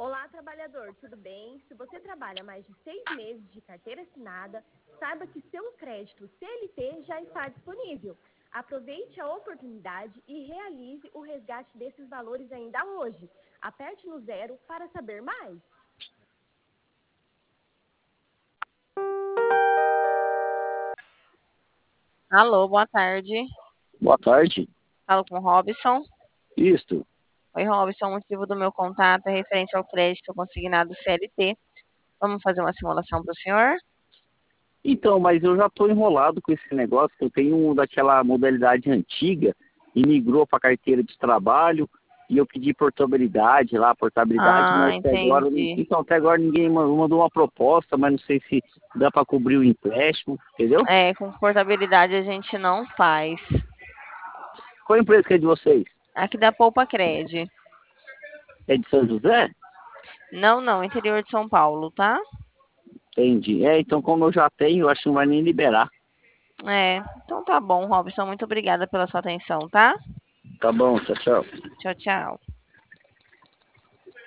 Olá, trabalhador, tudo bem? Se você trabalha mais de 6 meses de carteira assinada, saiba que seu crédito CLT já está disponível. Aproveite a oportunidade e realize o resgate desses valores ainda hoje. Aperte no 0 para saber mais. Alô, boa tarde. Boa tarde. Falo com o Robson. Isto. Oi, Robson, o motivo do meu contato é referente ao crédito consignado CLT. Vamos fazer uma simulação para o senhor? Então, mas eu já estou enrolado com esse negócio, que eu tenho um daquela modalidade antiga e migrou para carteira de trabalho e eu pedi portabilidade, mas Entendi. até agora ninguém mandou uma proposta, mas não sei se dá para cobrir o empréstimo, entendeu? Com portabilidade a gente não faz. Qual a empresa que é de vocês? Aqui da Poupa Cred. É de São José? Não, interior de São Paulo, tá? Entendi. Então como eu já tenho, eu acho que não vai nem liberar. Então tá bom, Robson, muito obrigada pela sua atenção, tá? Tá bom, tchau, tchau. Tchau, tchau.